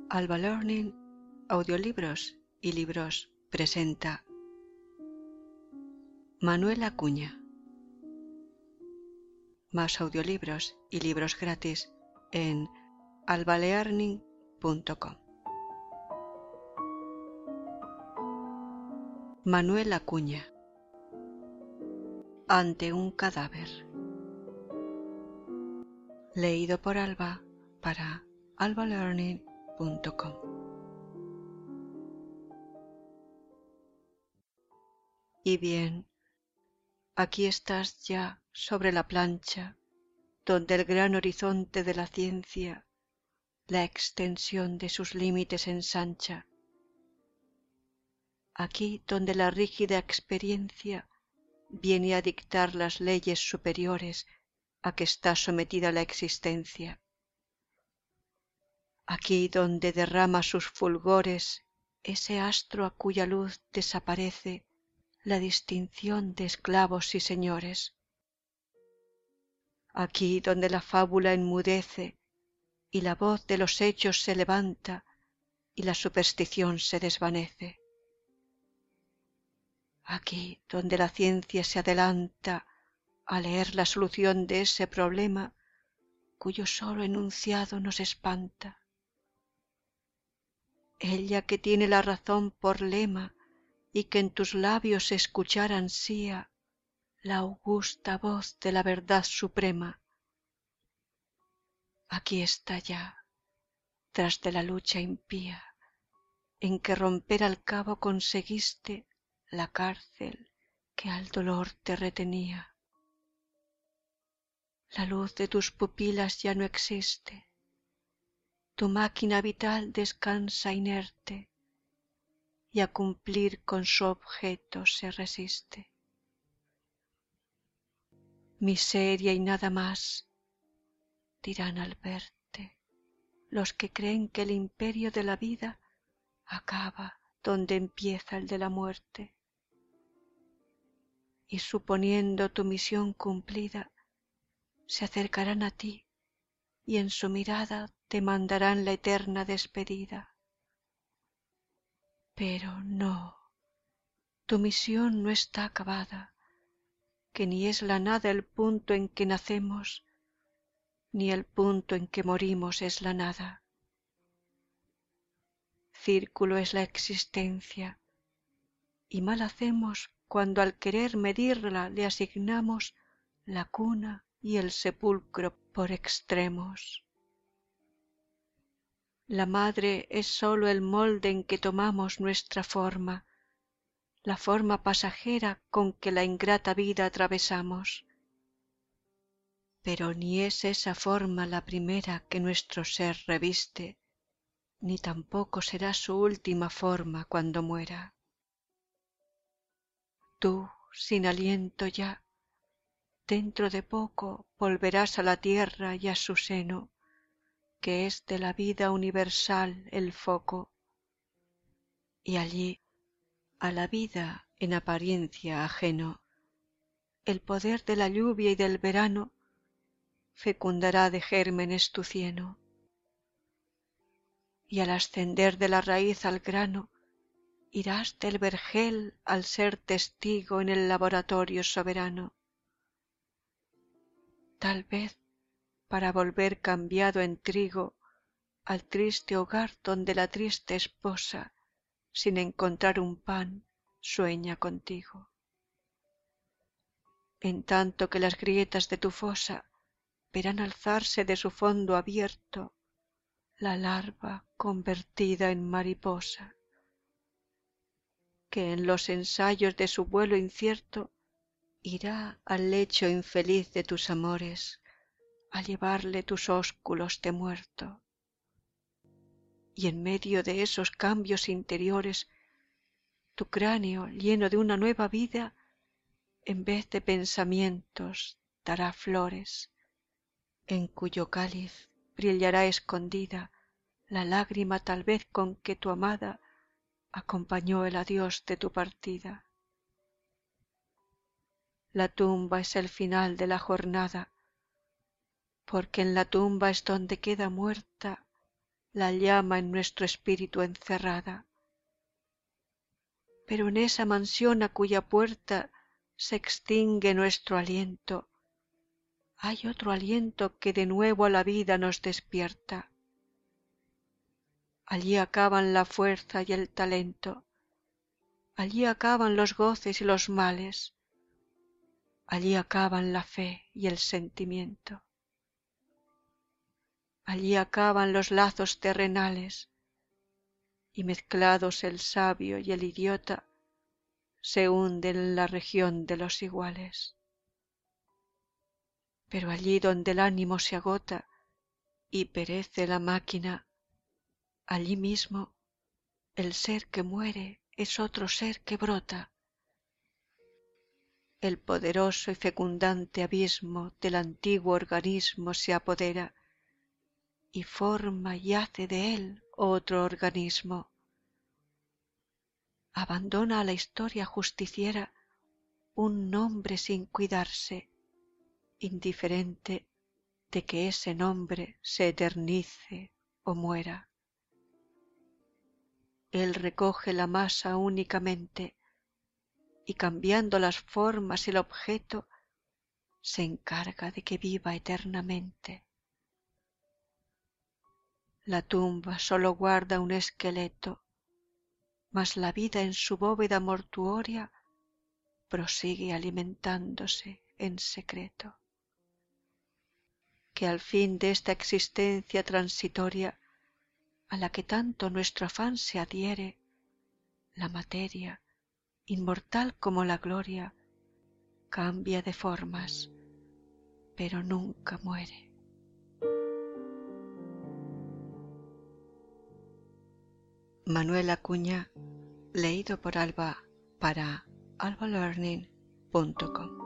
Alba Learning, audiolibros y libros presenta Manuel Acuña. Más audiolibros y libros gratis en albalearning.com. Manuel Acuña. Ante un cadáver. Leído por Alba para albalearning.com. Y bien, aquí estás ya sobre la plancha, donde el gran horizonte de la ciencia la extensión de sus límites ensancha. Aquí donde la rígida experiencia viene a dictar las leyes superiores a que está sometida la existencia. Aquí donde derrama sus fulgores ese astro a cuya luz desaparece la distinción de esclavos y señores. Aquí donde la fábula enmudece y la voz de los hechos se levanta y la superstición se desvanece. Aquí donde la ciencia se adelanta a leer la solución de ese problema cuyo solo enunciado nos espanta. Ella que tiene la razón por lema y que en tus labios escuchar ansía la augusta voz de la verdad suprema. Aquí está ya, tras de la lucha impía, en que romper al cabo conseguiste la cárcel que al dolor te retenía. La luz de tus pupilas ya no existe, tu máquina vital descansa inerte y a cumplir con su objeto se resiste. Miseria y nada más, dirán al verte los que creen que el imperio de la vida acaba donde empieza el de la muerte. Y suponiendo tu misión cumplida, se acercarán a ti y en su mirada te mandarán la eterna despedida. Pero no, tu misión no está acabada, que ni es la nada el punto en que nacemos, ni el punto en que morimos es la nada. Círculo es la existencia, y mal hacemos cuando al querer medirla le asignamos la cuna y el sepulcro por extremos. La madre es sólo el molde en que tomamos nuestra forma, la forma pasajera con que la ingrata vida atravesamos. Pero ni es esa forma la primera que nuestro ser reviste, ni tampoco será su última forma cuando muera. Tú, sin aliento ya, dentro de poco volverás a la tierra y a su seno, que es de la vida universal el foco, y allí, a la vida en apariencia ajeno, el poder de la lluvia y del verano fecundará de gérmenes tu cieno, y al ascender de la raíz al grano, irás del vergel al ser testigo en el laboratorio soberano. Tal vez para volver cambiado en trigo al triste hogar donde la triste esposa, sin encontrar un pan, sueña contigo. En tanto que las grietas de tu fosa verán alzarse de su fondo abierto la larva convertida en mariposa, que en los ensayos de su vuelo incierto irá al lecho infeliz de tus amores a llevarle tus ósculos de muerto. Y en medio de esos cambios interiores, tu cráneo lleno de una nueva vida, en vez de pensamientos, dará flores, en cuyo cáliz brillará escondida la lágrima tal vez con que tu amada acompañó el adiós de tu partida. La tumba es el final de la jornada, porque en la tumba es donde queda muerta la llama en nuestro espíritu encerrada. Pero en esa mansión a cuya puerta se extingue nuestro aliento, hay otro aliento que de nuevo a la vida nos despierta. Allí acaban la fuerza y el talento, allí acaban los goces y los males, allí acaban la fe y el sentimiento. Allí acaban los lazos terrenales, y mezclados el sabio y el idiota, se hunden en la región de los iguales. Pero allí donde el ánimo se agota y perece la máquina, allí mismo el ser que muere es otro ser que brota. El poderoso y fecundante abismo del antiguo organismo se apodera y forma y hace de él otro organismo. Abandona a la historia justiciera un nombre sin cuidarse, indiferente de que ese nombre se eternice o muera. Él recoge la masa únicamente y cambiando las formas y el objeto, se encarga de que viva eternamente. La tumba sólo guarda un esqueleto, mas la vida en su bóveda mortuoria prosigue alimentándose en secreto. Que al fin de esta existencia transitoria, a la que tanto nuestro afán se adhiere, la materia, inmortal como la gloria, cambia de formas, pero nunca muere. Manuel Acuña, leído por Alba para albalearning.com.